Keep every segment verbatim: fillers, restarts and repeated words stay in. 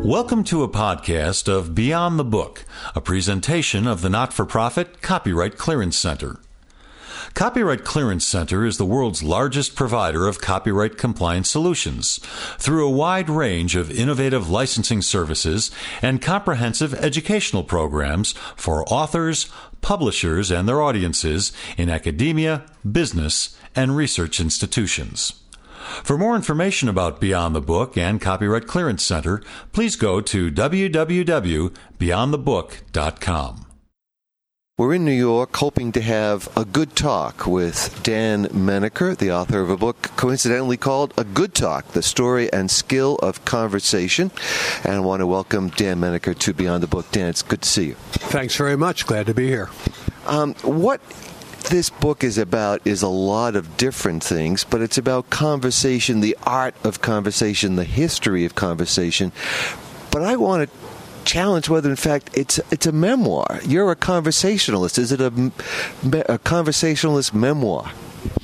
Welcome to a podcast of Beyond the Book, a presentation of the not-for-profit Copyright Clearance Center. Copyright Clearance Center is the world's largest provider of copyright compliance solutions through a wide range of innovative licensing services and comprehensive educational programs for authors, publishers, and their audiences in academia, business, and research institutions. For more information about Beyond the Book and Copyright Clearance Center, please go to w w w dot beyond the book dot com. We're in New York hoping to have a good talk with Dan Menaker, the author of a book coincidentally called A Good Talk, The Story and Skill of Conversation. And I want to welcome Dan Menaker to Beyond the Book. Dan, it's good to see you. Thanks very much. Glad to be here. Um, what this book is about is a lot of different things, but it's about conversation, the art of conversation, the history of conversation. But I want to challenge whether, in fact, it's it's a memoir. You're a conversationalist. Is it a, a conversationalist memoir?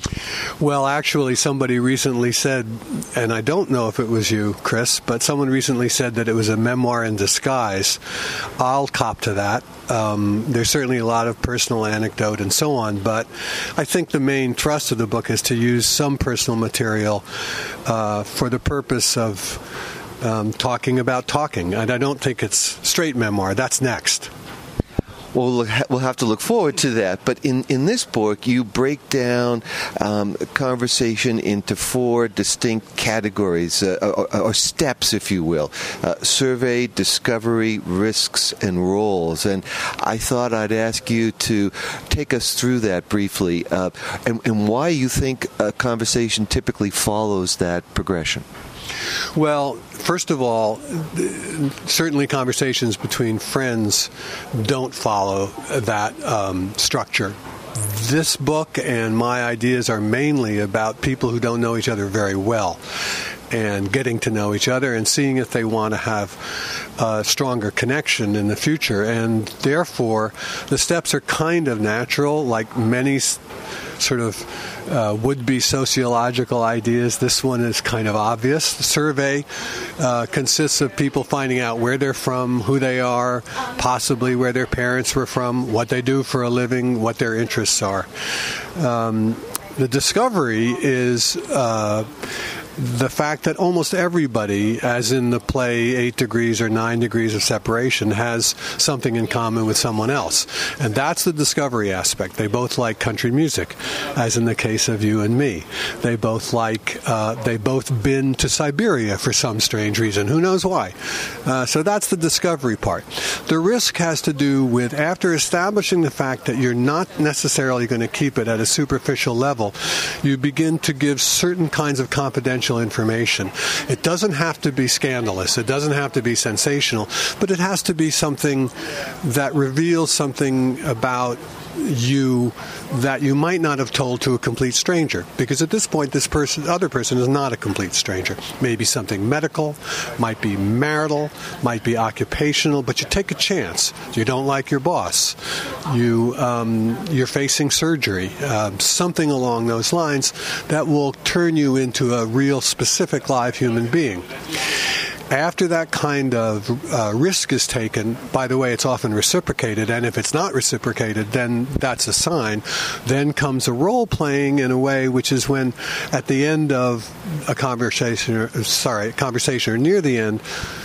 Well, actually, somebody recently said, and I don't know if it was you, Chris, but someone recently said that it was a memoir in disguise. I'll cop to that. Um, there's certainly a lot of personal anecdote and so on, but I think the main thrust of the book is to use some personal material uh, for the purpose of um, talking about talking. And I don't think it's straight memoir. That's next. Well, we'll have to look forward to that. But in, in this book, you break down um, conversation into four distinct categories, uh, or, or steps, if you will. Uh, survey, discovery, risks, and roles. And I thought I'd ask you to take us through that briefly, uh, and, and why you think a conversation typically follows that progression. Well, first of all, certainly conversations between friends don't follow that um, structure. This book and my ideas are mainly about people who don't know each other very well and getting to know each other and seeing if they want to have a stronger connection in the future. And therefore, the steps are kind of natural, like many sort of uh, would-be sociological ideas. This one is kind of obvious. The survey uh, consists of people finding out where they're from, who they are, possibly where their parents were from, what they do for a living, what their interests are. Um, the discovery is Uh, the fact that almost everybody, as in the play Eight Degrees or Nine Degrees of Separation, has something in common with someone else. And that's the discovery aspect. They both like country music, as in the case of you and me. They both like, uh, they both been to Siberia for some strange reason. Who knows why? Uh, so that's the discovery part. The risk has to do with, after establishing the fact that you're not necessarily going to keep it at a superficial level, you begin to give certain kinds of confidential information. It doesn't have to be scandalous. It doesn't have to be sensational, but it has to be something that reveals something about you that you might not have told to a complete stranger, because at this point this person, other person is not a complete stranger. Maybe something medical, might be marital, might be occupational, but you take a chance. You don't like your boss. You, um, you're facing surgery, uh, something along those lines that will turn you into a real specific live human being. After that kind of uh, risk is taken, by the way, it's often reciprocated, and if it's not reciprocated, then that's a sign. Then comes a role-playing in a way, which is when, at the end of a conversation, or, sorry, conversation or near the end,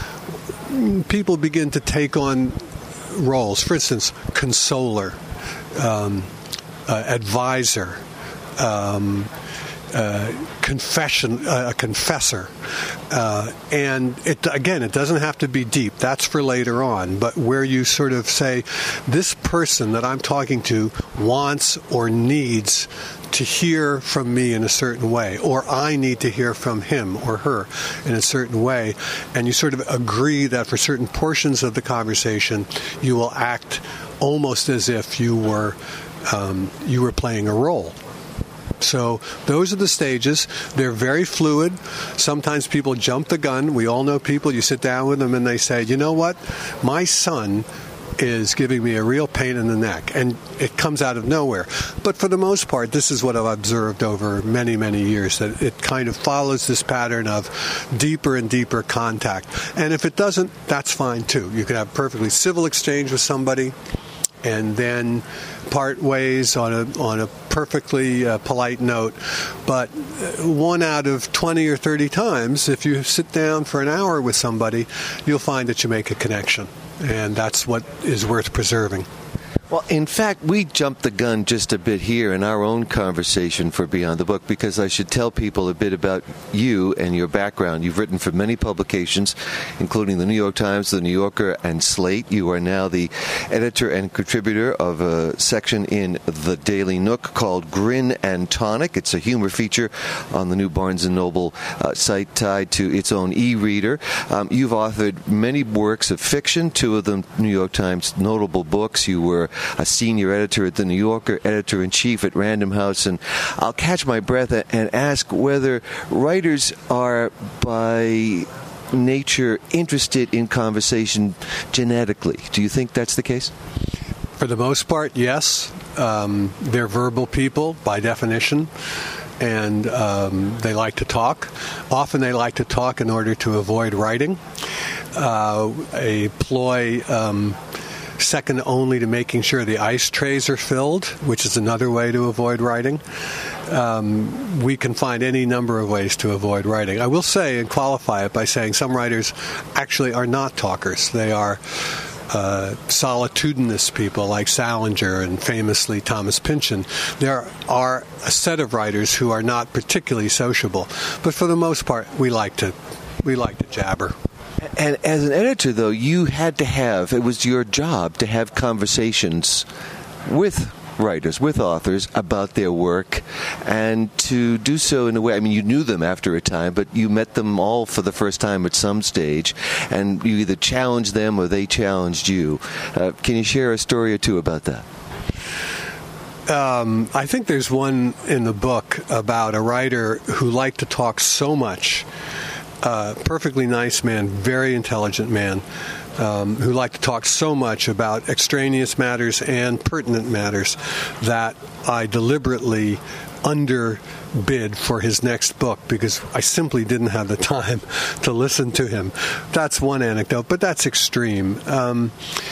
people begin to take on roles. For instance, consoler, um, uh, advisor, um, Uh, confession, uh, a confessor. Uh, and it, again, it doesn't have to be deep. That's for later on. But where you sort of say, this person that I'm talking to wants or needs to hear from me in a certain way, or I need to hear from him or her in a certain way. And you sort of agree that for certain portions of the conversation, you will act almost as if you were um, you were playing a role. So those are the stages. They're very fluid. Sometimes people jump the gun. We all know people. You sit down with them and they say, you know what? My son is giving me a real pain in the neck, and it comes out of nowhere. But for the most part, this is what I've observed over many, many years, that it kind of follows this pattern of deeper and deeper contact. And if it doesn't, that's fine too. You can have perfectly civil exchange with somebody and then part ways on a on a perfectly uh, polite note. But one out of twenty or thirty times, if you sit down for an hour with somebody, you'll find that you make a connection. And that's what is worth preserving. Well, in fact, we jumped the gun just a bit here in our own conversation for Beyond the Book, because I should tell people a bit about you and your background. You've written for many publications, including the New York Times, the New Yorker, and Slate. You are now the editor and contributor of a section in the Daily Nook called Grin and Tonic. It's a humor feature on the new Barnes and Noble uh, site tied to its own e-reader. Um, you've authored many works of fiction, two of them New York Times notable books. You were a senior editor at the New Yorker, editor-in-chief at Random House, and I'll catch my breath and ask whether writers are by nature interested in conversation genetically. Do you think that's the case? For the most part, yes. Um, they're verbal people by definition, and um, they like to talk. Often they like to talk in order to avoid writing. Uh, a ploy um, second only to making sure the ice trays are filled, which is another way to avoid writing. Um, we can find any number of ways to avoid writing. I will say and qualify it by saying some writers actually are not talkers. They are uh, solitudinous people like Salinger and famously Thomas Pynchon. There are a set of writers who are not particularly sociable, but for the most part, we like to we like to jabber. And as an editor, though, you had to have, it was your job to have conversations with writers, with authors, about their work, and to do so in a way, I mean, you knew them after a time, but you met them all for the first time at some stage, and you either challenged them or they challenged you. Uh, can you share a story or two about that? Um, I think there's one in the book about a writer who liked to talk so much. Uh, perfectly nice man, very intelligent man, um, who liked to talk so much about extraneous matters and pertinent matters that I deliberately underbid for his next book because I simply didn't have the time to listen to him. That's one anecdote, but that's extreme. Um,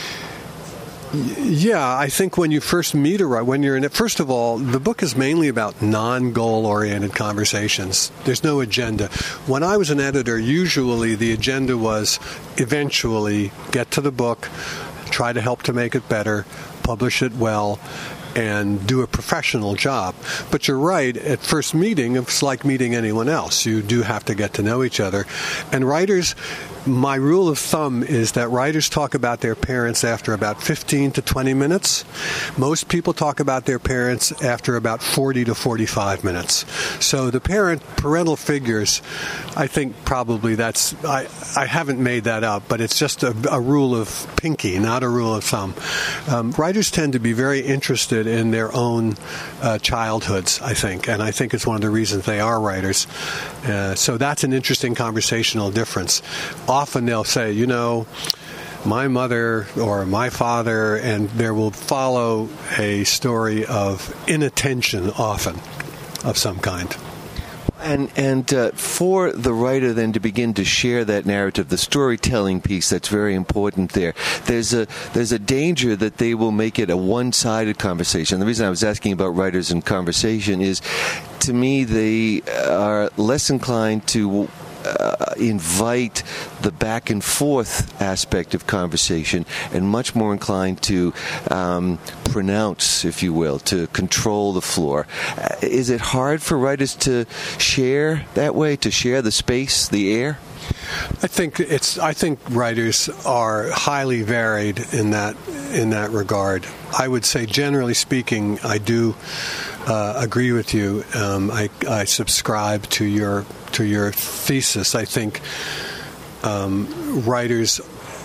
Yeah, I think when you first meet a writer, when you're in it, first of all, the book is mainly about non-goal-oriented conversations. There's no agenda. When I was an editor, usually the agenda was eventually get to the book, try to help to make it better, publish it well, and do a professional job. But you're right, at first meeting, it's like meeting anyone else. You do have to get to know each other. And writers, my rule of thumb is that writers talk about their parents after about fifteen to twenty minutes. Most people talk about their parents after about forty to forty-five minutes. So the parent, parental figures, I think probably that's, I, I haven't made that up, but it's just a, a rule of pinky, not a rule of thumb. Um, writers tend to be very interested in their own uh, childhoods, I think, and I think it's one of the reasons they are writers. Uh, so that's an interesting conversational difference. Often they'll say, you know, my mother or my father, and there will follow a story of inattention often of some kind. And and uh, for the writer then to begin to share that narrative, the storytelling piece, that's very important there. There's a there's a danger that they will make it a one-sided conversation. The reason I was asking about writers and conversation is, to me, they are less inclined to Uh, invite the back and forth aspect of conversation, and much more inclined to um, pronounce, if you will, to control the floor. Uh, is it hard for writers to share that way, to share the space, the air? I think it's. I think writers are highly varied in that in that regard. I would say, generally speaking, I do uh, agree with you. Um, I, I subscribe to your to your thesis. I think um, writers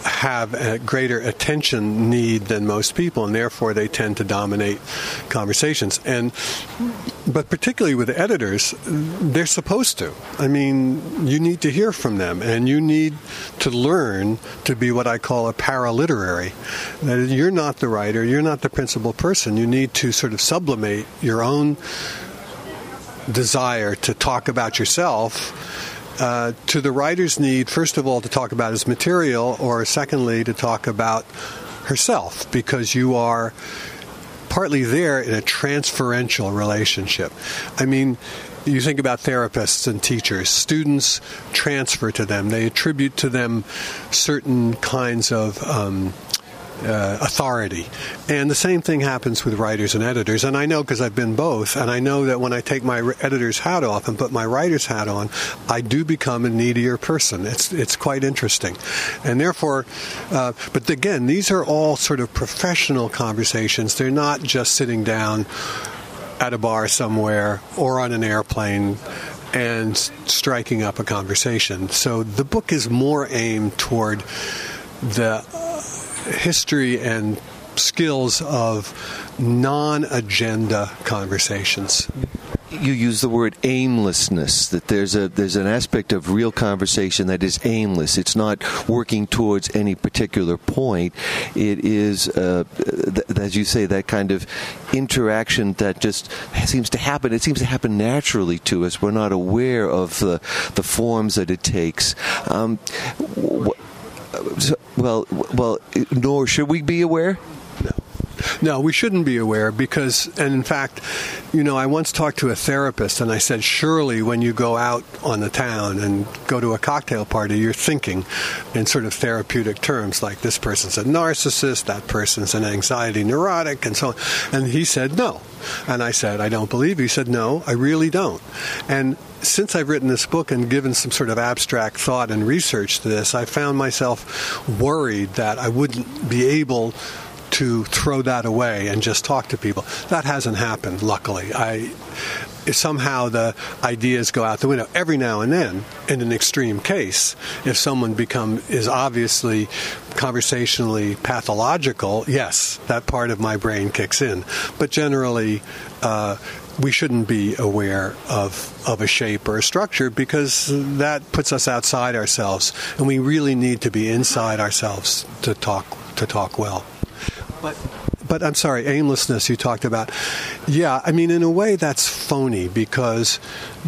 have a greater attention need than most people, and therefore they tend to dominate conversations. And but particularly with editors, they're supposed to. I mean, you need to hear from them, and you need to learn to be what I call a paraliterary. That is, you're not the writer, you're not the principal person. You need to sort of sublimate your own desire to talk about yourself uh, to the writer's need, first of all, to talk about his material, or secondly, to talk about herself, because you are partly there in a transferential relationship. I mean, you think about therapists and teachers. Students transfer to them. They attribute to them certain kinds of um, uh, authority. And the same thing happens with writers and editors. And I know because I've been both, and I know that when I take my editor's hat off and put my writer's hat on, I do become a needier person. It's it's quite interesting. And therefore, uh, but again, these are all sort of professional conversations. They're not just sitting down at a bar somewhere or on an airplane and striking up a conversation. So the book is more aimed toward the history and skills of non-agenda conversations. You use the word aimlessness, that there's a there's an aspect of real conversation that is aimless. It's not working towards any particular point. It is, uh, th- as you say, that kind of interaction that just seems to happen. It seems to happen naturally to us. We're not aware of the, the forms that it takes. Um, wh- so, well, well, nor should we be aware? No. No, we shouldn't be aware because, and in fact, you know, I once talked to a therapist and I said, surely when you go out on the town and go to a cocktail party, you're thinking in sort of therapeutic terms, like this person's a narcissist, that person's an anxiety neurotic, and so on. And he said, no. And I said, I don't believe you. He said, no, I really don't. And since I've written this book and given some sort of abstract thought and research to this, I found myself worried that I wouldn't be able to throw that away and just talk to people. That hasn't happened, luckily. I somehow the ideas go out the window. Every now and then, in an extreme case, if someone become is obviously conversationally pathological, yes, that part of my brain kicks in. But generally, uh, we shouldn't be aware of, of a shape or a structure because that puts us outside ourselves, and we really need to be inside ourselves to talk to talk well. But, but I'm sorry, aimlessness you talked about. Yeah, I mean, in a way that's phony because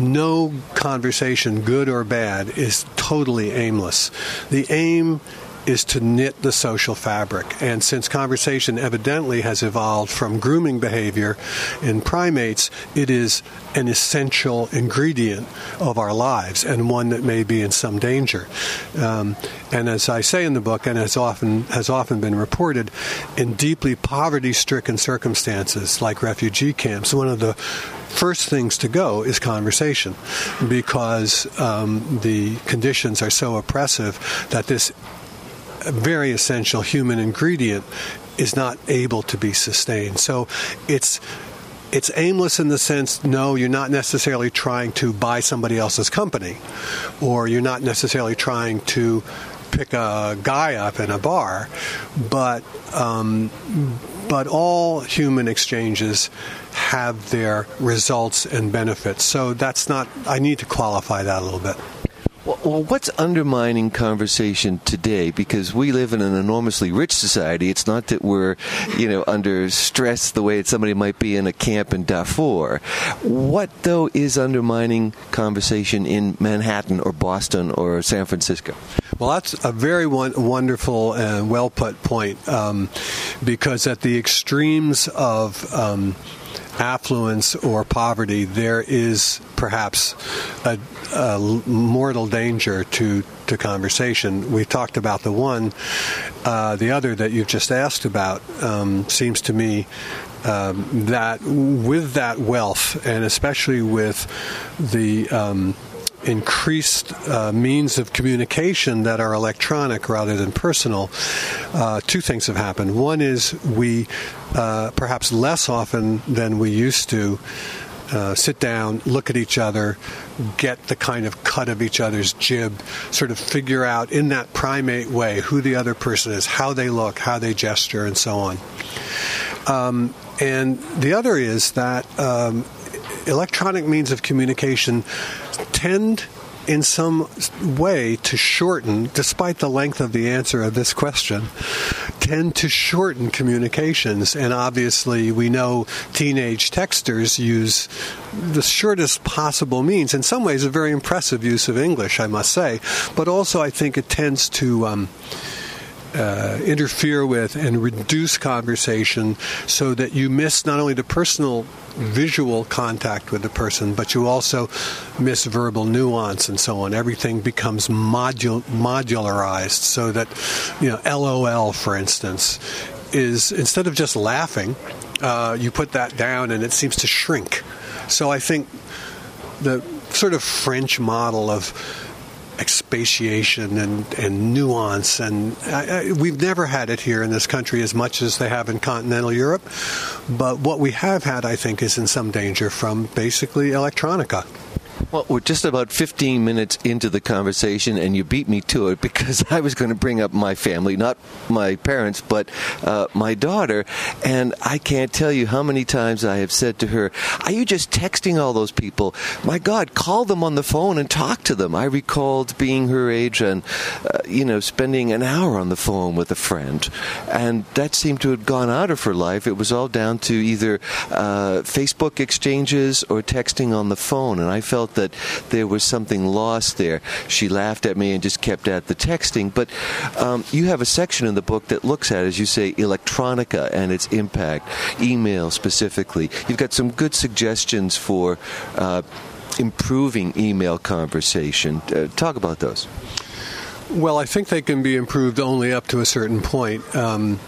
no conversation, good or bad, is totally aimless. The aim is to knit the social fabric. And since conversation evidently has evolved from grooming behavior in primates, it is an essential ingredient of our lives and one that may be in some danger. Um, and as I say in the book, and as often has often been reported, in deeply poverty-stricken circumstances like refugee camps, one of the first things to go is conversation because um, the conditions are so oppressive that this very essential human ingredient is not able to be sustained. So it's it's aimless in the sense, no, you're not necessarily trying to buy somebody else's company, or you're not necessarily trying to pick a guy up in a bar, but um, but all human exchanges have their results and benefits. So that's not, I need to qualify that a little bit. Well, what's undermining conversation today? Because we live in an enormously rich society. It's not that we're, you know, under stress the way somebody might be in a camp in Darfur. What, though, is undermining conversation in Manhattan or Boston or San Francisco? Well, that's a very one, wonderful and well-put point, um, because at the extremes of um, affluence or poverty, there is perhaps a, a mortal danger to, to conversation. We talked about the one. Uh, the other that you've just asked about um, seems to me um, that with that wealth, and especially with the um, increased uh, means of communication that are electronic rather than personal, uh, two things have happened. One is we, uh, perhaps less often than we used to, uh, sit down, look at each other, get the kind of cut of each other's jib, sort of figure out in that primate way who the other person is, how they look, how they gesture, and so on. Um, and the other is that um, electronic means of communication tend in some way to shorten, despite the length of the answer of this question, tend to shorten communications. And obviously we know teenage texters use the shortest possible means. In some ways a very impressive use of English, I must say. But also I think it tends to um, uh, interfere with and reduce conversation so that you miss not only the personal visual contact with the person, but you also miss verbal nuance and so on. Everything becomes modul- modularized so that, you know, L O L, for instance, is instead of just laughing, uh, you put that down and it seems to shrink. So I think the sort of French model of expatiation and, and nuance, and I, I, we've never had it here in this country as much as they have in continental Europe, but what we have had, I think, is in some danger from basically electronica. Well, we're just about fifteen minutes into the conversation, and you beat me to it because I was going to bring up my family, not my parents, but uh, my daughter. And I can't tell you how many times I have said to her, are you just texting all those people? My God, call them on the phone and talk to them. I recalled being her age and, uh, you know, spending an hour on the phone with a friend. And that seemed to have gone out of her life. It was all down to either uh, Facebook exchanges or texting on the phone. And I felt that there was something lost there. She laughed at me and just kept at the texting. But um, you have a section in the book that looks at, as you say, electronica and its impact, email specifically. You've got some good suggestions for uh, improving email conversation. Uh, talk about those. Well, I think they can be improved only up to a certain point. Um,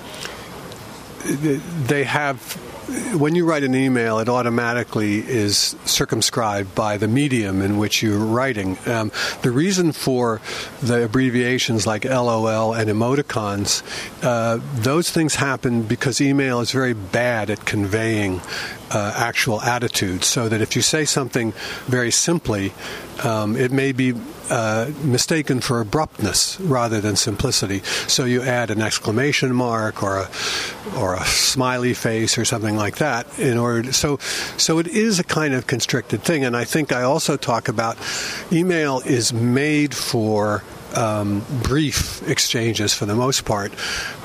they have... When you write an email, it automatically is circumscribed by the medium in which you're writing. Um, the reason for the abbreviations like L O L and emoticons, uh, those things happen because email is very bad at conveying uh, actual attitudes, so that if you say something very simply, um, it may be uh, mistaken for abruptness rather than simplicity. So you add an exclamation mark or a or a smiley face or something like that in order to, so so it is a kind of constricted thing. And I think I also talk about email is made for Um, brief exchanges for the most part.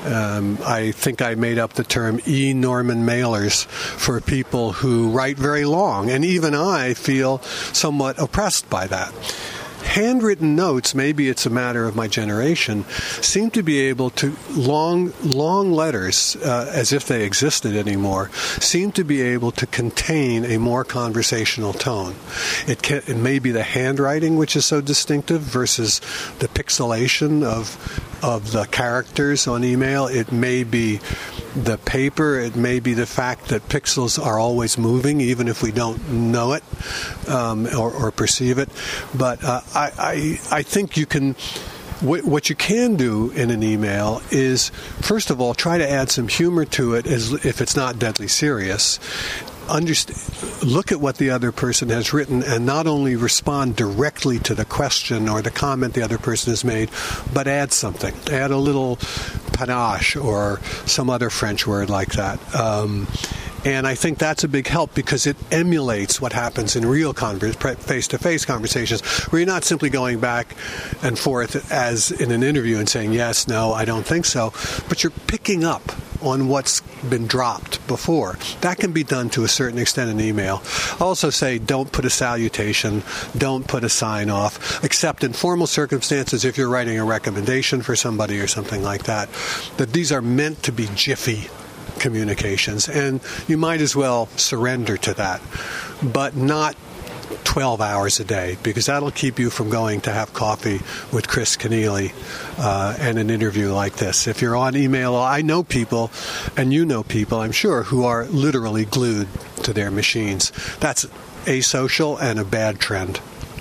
Um, I think I made up the term e-Norman mailers for people who write very long, and even I feel somewhat oppressed by that. Handwritten notes, maybe it's a matter of my generation, seem to be able to, long long letters, uh, as if they existed anymore, seem to be able to contain a more conversational tone. It, can, it may be the handwriting which is so distinctive versus the pixelation of of the characters on email. It may be the paper. It may be the fact that pixels are always moving, even if we don't know it um, or, or perceive it. But uh, I, I, I think you can. What you can do in an email is, first of all, try to add some humor to it, as if it's not deadly serious. Understand, look at what the other person has written and not only respond directly to the question or the comment the other person has made, but add something. Add a little panache or some other French word like that. Um, And I think that's a big help because it emulates what happens in real converse, face-to-face conversations, where you're not simply going back and forth as in an interview and saying, yes, no, I don't think so, but you're picking up on what's been dropped before. That can be done to a certain extent in email. Also say, don't put a salutation, don't put a sign off, except in formal circumstances if you're writing a recommendation for somebody or something like that, that these are meant to be jiffy communications, and you might as well surrender to that, but not twelve hours a day, because that'll keep you from going to have coffee with Chris Kenneally uh, and an interview like this. If you're on email, I know people, and you know people, I'm sure, who are literally glued to their machines. That's asocial and a bad trend. Oh,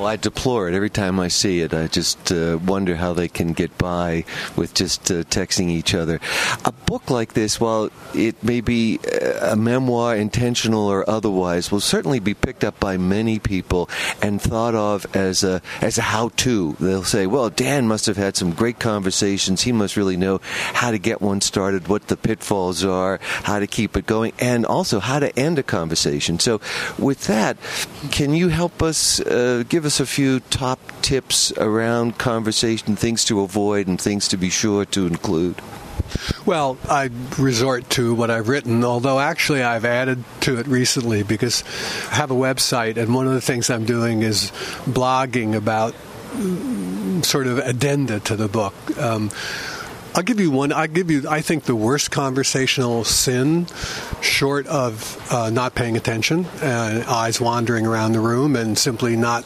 Oh, I deplore it every time I see it. I just uh, wonder how they can get by with just uh, texting each other. A book like this, while it may be a memoir, intentional or otherwise, will certainly be picked up by many people and thought of as a as a how-to. They'll say, well, Dan must have had some great conversations. He must really know how to get one started, what the pitfalls are, how to keep it going, and also how to end a conversation. So with that, can you help us uh, give us a few top tips around conversation, things to avoid and things to be sure to include? Well, I resort to what I've written, although actually I've added to it recently because I have a website, and one of the things I'm doing is blogging about sort of addenda to the book. Um, I'll give you one. I'll give you, I think, the worst conversational sin, short of uh, not paying attention, uh, eyes wandering around the room, and simply not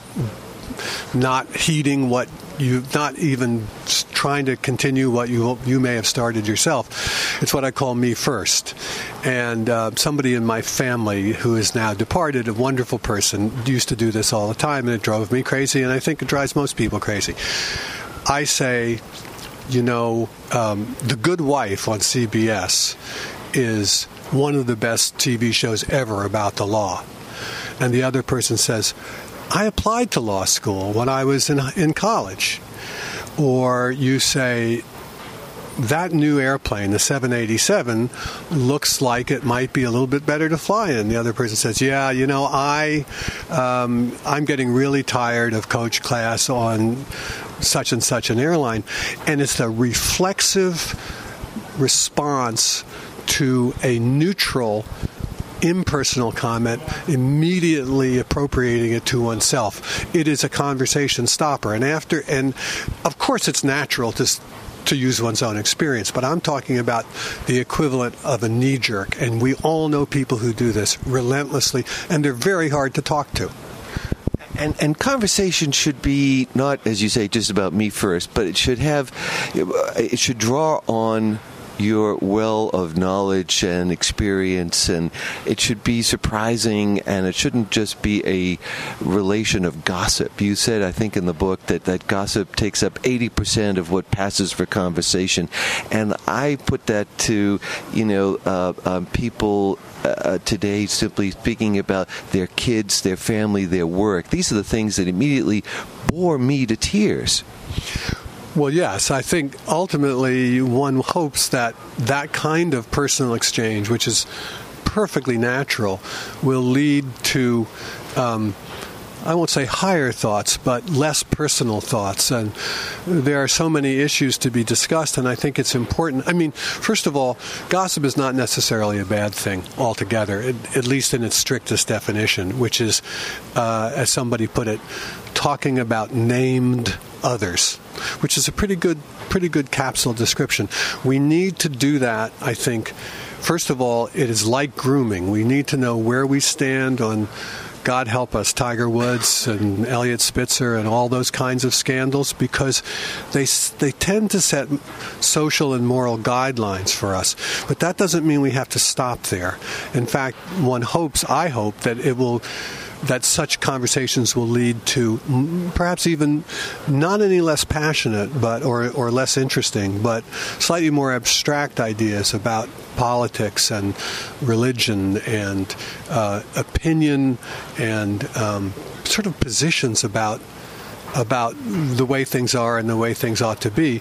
not heeding what you, not even trying to continue what you you may have started yourself. It's what I call me first. And uh, somebody in my family who is now departed, a wonderful person, used to do this all the time, and it drove me crazy, and I think it drives most people crazy. I say, you know, um, The Good Wife on C B S is one of the best T V shows ever about the law. And the other person says, I applied to law school when I was in in college. Or you say, that new airplane, the seven eighty-seven, looks like it might be a little bit better to fly in. The other person says, yeah, you know, I, um, I'm getting really tired of coach class on such and such an airline. And it's the reflexive response to a neutral, impersonal comment, immediately appropriating it to oneself. It is a conversation stopper. And after, and of course it's natural to to use one's own experience, but I'm talking about the equivalent of a knee-jerk, and we all know people who do this relentlessly, and they're very hard to talk to. And, and conversation should be not, as you say, just about me first, but it should have, it should draw on your well of knowledge and experience, and it should be surprising, and it shouldn't just be a relation of gossip. You said, I think in the book, that, that gossip takes up eighty percent of what passes for conversation, and I put that to, you know, uh, um, people uh, today simply speaking about their kids, their family, their work. These are the things that immediately bore me to tears. Well, yes, I think ultimately one hopes that that kind of personal exchange, which is perfectly natural, will lead to, um, I won't say higher thoughts, but less personal thoughts. And there are so many issues to be discussed, and I think it's important. I mean, first of all, gossip is not necessarily a bad thing altogether, at least in its strictest definition, which is, uh, as somebody put it, talking about named others, which is a pretty good, pretty good capsule description. We need to do that, I think. First of all, it is like grooming. We need to know where we stand on, God help us, Tiger Woods and Elliot Spitzer and all those kinds of scandals, because they they tend to set social and moral guidelines for us. But that doesn't mean we have to stop there. In fact, one hopes, I hope, that it will, that such conversations will lead to perhaps even not any less passionate but or, or less interesting, but slightly more abstract ideas about politics and religion and uh, opinion and um, sort of positions about about the way things are and the way things ought to be.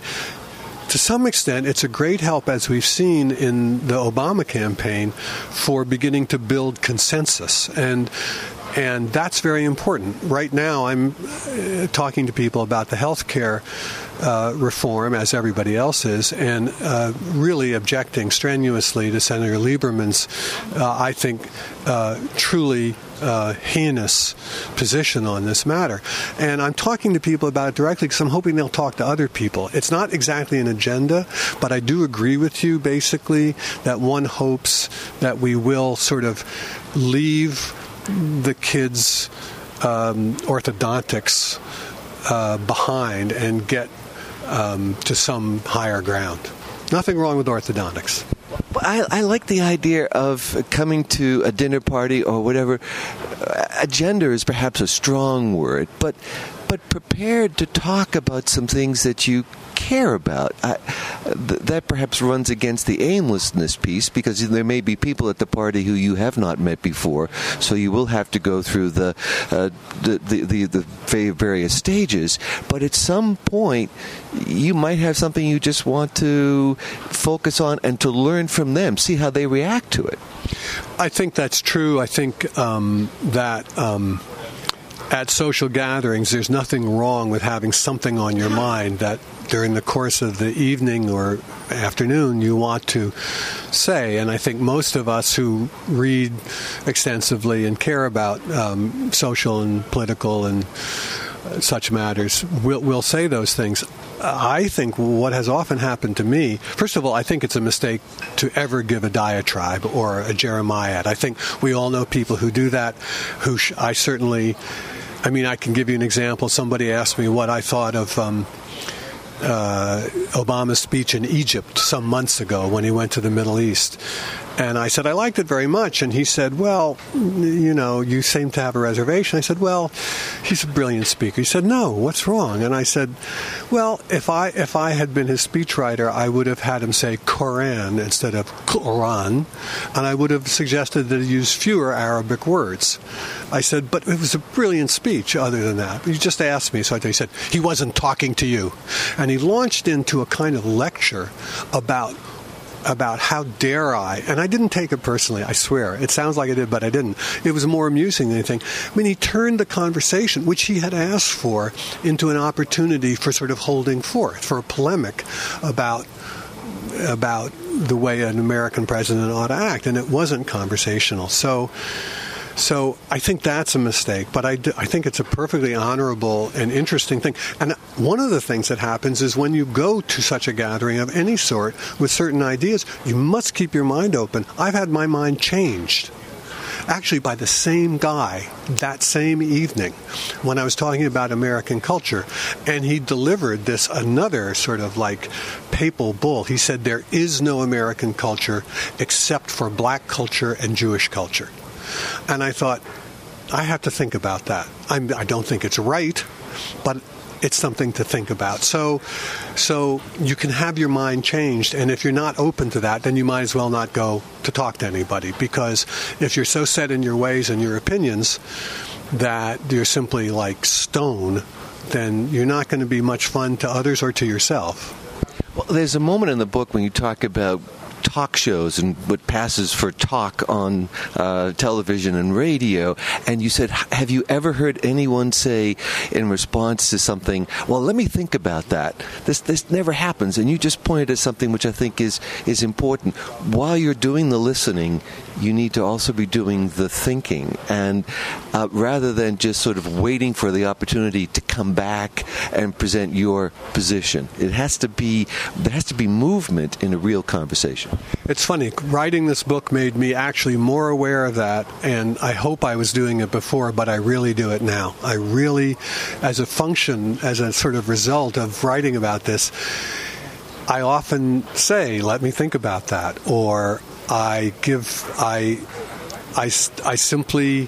To some extent, it's a great help, as we've seen in the Obama campaign, for beginning to build consensus. And And that's very important. Right now, I'm uh, talking to people about the health care uh, reform, as everybody else is, and uh, really objecting strenuously to Senator Lieberman's, uh, I think, uh, truly uh, heinous position on this matter. And I'm talking to people about it directly because I'm hoping they'll talk to other people. It's not exactly an agenda, but I do agree with you, basically, that one hopes that we will sort of leave the kids' um, orthodontics uh, behind and get um, to some higher ground. Nothing wrong with orthodontics. I, I like the idea of coming to a dinner party or whatever. Agenda is perhaps a strong word, but but prepared to talk about some things that you care about. I, th- that perhaps runs against the aimlessness piece, because there may be people at the party who you have not met before, so you will have to go through the uh, the, the, the, the various stages. But at some point, you might have something you just want to focus on and to learn from them, see how they react to it. I think that's true. I think um, that... Um At social gatherings, there's nothing wrong with having something on your mind that during the course of the evening or afternoon you want to say. And I think most of us who read extensively and care about um, social and political and uh, such matters will will say those things. I think what has often happened to me, first of all, I think it's a mistake to ever give a diatribe or a Jeremiad. I think we all know people who do that, who sh- I certainly... I mean, I can give you an example. Somebody asked me what I thought of um, uh, Obama's speech in Egypt some months ago when he went to the Middle East. And I said, I liked it very much. And he said, well, you know, you seem to have a reservation. I said, well, he's a brilliant speaker. He said, no, what's wrong? And I said, well, if I if I had been his speechwriter, I would have had him say Koran instead of Quran. And I would have suggested that he use fewer Arabic words. I said, but it was a brilliant speech other than that. He just asked me. So I he said, he wasn't talking to you. And he launched into a kind of lecture about about how dare I, and I didn't take it personally, I swear. It sounds like I did, but I didn't. It was more amusing than anything. I mean, he turned the conversation, which he had asked for, into an opportunity for sort of holding forth, for a polemic about about the way an American president ought to act, and it wasn't conversational. So... So I think that's a mistake, but I, do, I think it's a perfectly honorable and interesting thing. And one of the things that happens is when you go to such a gathering of any sort with certain ideas, you must keep your mind open. I've had my mind changed, actually by the same guy that same evening when I was talking about American culture. And he delivered this another sort of like papal bull. He said there is no American culture except for black culture and Jewish culture. And I thought, I have to think about that. I'm, I don't think it's right, but it's something to think about. So, so you can have your mind changed, and if you're not open to that, then you might as well not go to talk to anybody, because if you're so set in your ways and your opinions that you're simply like stone, then you're not going to be much fun to others or to yourself. Well, there's a moment in the book when you talk about talk shows and what passes for talk on uh, television and radio, and you said, have you ever heard anyone say in response to something, well, let me think about that. This this never happens. And you just pointed at something which I think is, is important. While you're doing the listening, you need to also be doing the thinking. And uh, rather than just sort of waiting for the opportunity to come back and present your position, it has to be, there has to be movement in a real conversation. It's funny, writing this book made me actually more aware of that, and I hope I was doing it before, but I really do it now. I really, as a function, as a sort of result of writing about this, I often say, let me think about that, or I give, I, I, I simply...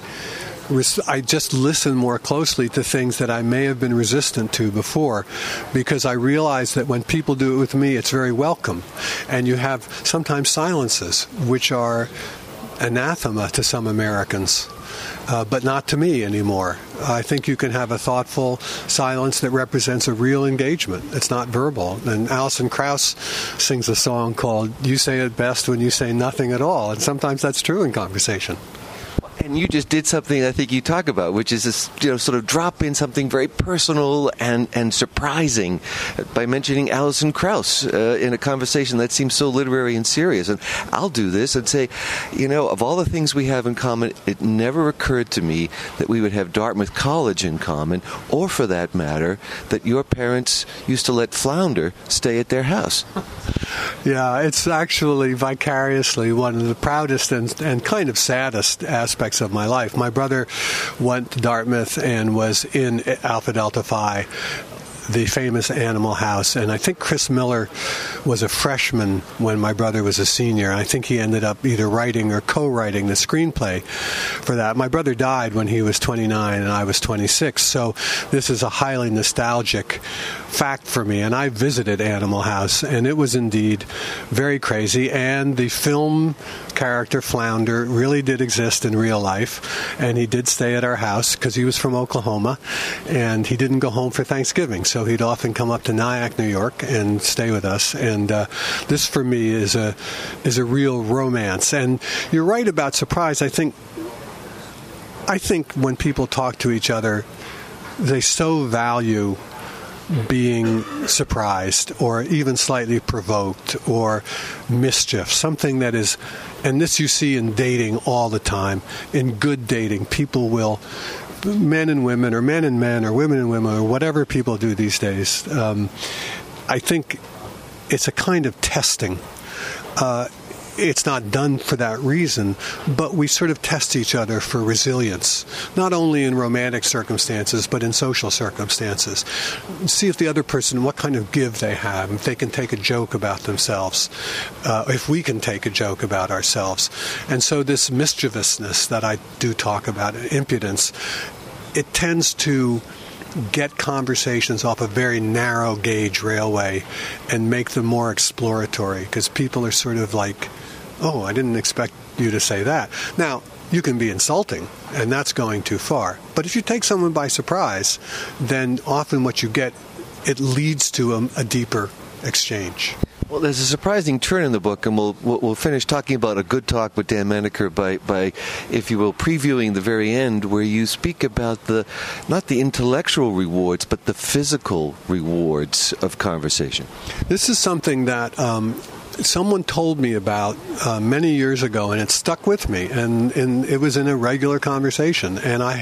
I just listen more closely to things that I may have been resistant to before, because I realize that when people do it with me, it's very welcome. And you have sometimes silences, which are anathema to some Americans, uh, but not to me anymore. I think you can have a thoughtful silence that represents a real engagement. It's not verbal. And Alison Krauss sings a song called "You Say It Best When You Say Nothing at All," and sometimes that's true in conversation. And you just did something I think you talk about, which is this, you know, sort of drop in something very personal and, and surprising by mentioning Alison Krauss uh, in a conversation that seems so literary and serious. And I'll do this and say, you know, of all the things we have in common, it never occurred to me that we would have Dartmouth College in common, or for that matter, that your parents used to let Flounder stay at their house. Yeah, it's actually vicariously one of the proudest and, and kind of saddest aspects of my life. My brother went to Dartmouth and was in Alpha Delta Phi the famous Animal House. And I think Chris Miller was a freshman when my brother was a senior. I think he ended up either writing or co-writing the screenplay for that. My brother died when he was twenty-nine and I was twenty-six, so this is a highly nostalgic fact for me. And I visited Animal House, and it was indeed very crazy. And the film character Flounder really did exist in real life, and he did stay at our house because he was from Oklahoma, and he didn't go home for Thanksgiving, so he'd often come up to Nyack, New York, and stay with us. And uh, this, for me, is a is a real romance. And you're right about surprise. I think I think when people talk to each other, they so value being surprised or even slightly provoked or mischief, something that is, and this you see in dating all the time. In good dating, people will, men and women or men and men or women and women or whatever people do these days, um, I think it's a kind of testing. Uh, It's not done for that reason, but we sort of test each other for resilience, not only in romantic circumstances, but in social circumstances. See if the other person, what kind of give they have, if they can take a joke about themselves, uh, if we can take a joke about ourselves. And so this mischievousness that I do talk about, impudence, it tends to get conversations off a very narrow gauge railway and make them more exploratory, because people are sort of like, oh, I didn't expect you to say that. Now, you can be insulting, and that's going too far. But if you take someone by surprise, then often what you get, it leads to a, a deeper exchange. Well, there's a surprising turn in the book, and we'll we'll finish talking about A Good Talk with Dan Menaker by, by, if you will, previewing the very end, where you speak about the, not the intellectual rewards, but the physical rewards of conversation. This is something that um, someone told me about uh, many years ago, and it stuck with me, and, and it was in a regular conversation, and I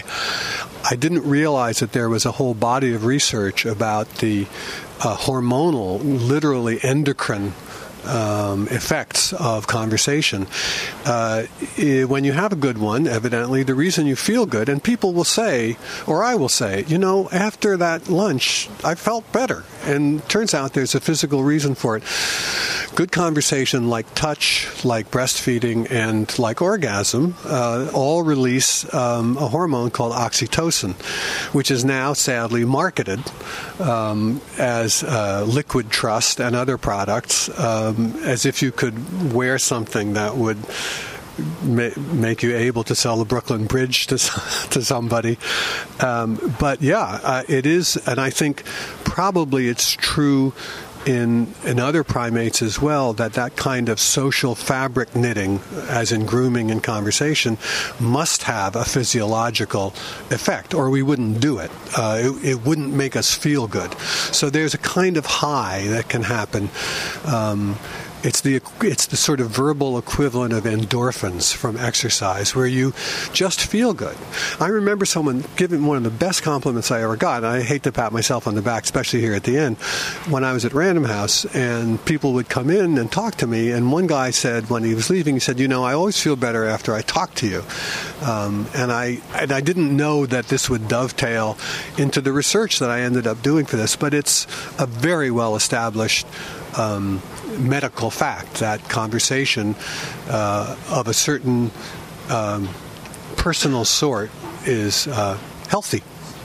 I didn't realize that there was a whole body of research about the uh, hormonal, literally endocrine Um, effects of conversation. Uh, when you have a good one, evidently, the reason you feel good, and people will say, or I will say, you know, after that lunch, I felt better. And turns out there's a physical reason for it. Good conversation, like touch, like breastfeeding, and like orgasm, uh, all release um, a hormone called oxytocin, which is now sadly marketed um, as uh, Liquid Trust and other products, um, as if you could wear something that would ma- make you able to sell the Brooklyn Bridge to to somebody. Um, but yeah, uh, it is, and I think probably it's true in in other primates as well, that that kind of social fabric knitting, as in grooming and conversation, must have a physiological effect, or we wouldn't do it. Uh, it, it wouldn't make us feel good. So there's a kind of high that can happen. Um, It's the it's the sort of verbal equivalent of endorphins from exercise, where you just feel good. I remember someone giving one of the best compliments I ever got, and I hate to pat myself on the back, especially here at the end, when I was at Random House, and people would come in and talk to me, and one guy said when he was leaving, he said, you know, I always feel better after I talk to you. Um, and I and I didn't know that this would dovetail into the research that I ended up doing for this, but it's a very well-established Um, medical fact that conversation uh, of a certain um, personal sort is uh, healthy.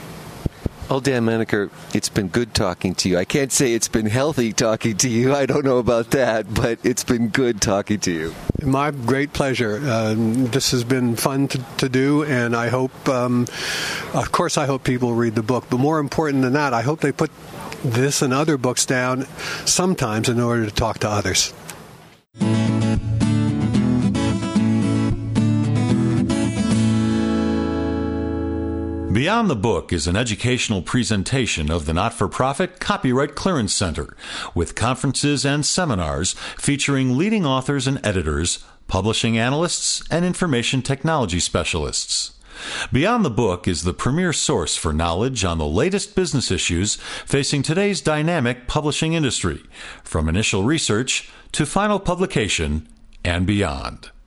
Well, Dan Menaker, it's been good talking to you. I can't say it's been healthy talking to you. I don't know about that, but it's been good talking to you. My great pleasure. Uh, this has been fun to, to do, and I hope, um, of course, I hope people read the book. But more important than that, I hope they put this and other books down sometimes in order to talk to others. Beyond the Book is an educational presentation of the not-for-profit Copyright Clearance Center, with conferences and seminars featuring leading authors and editors, publishing analysts, and information technology specialists. Beyond the Book is the premier source for knowledge on the latest business issues facing today's dynamic publishing industry, from initial research to final publication and beyond.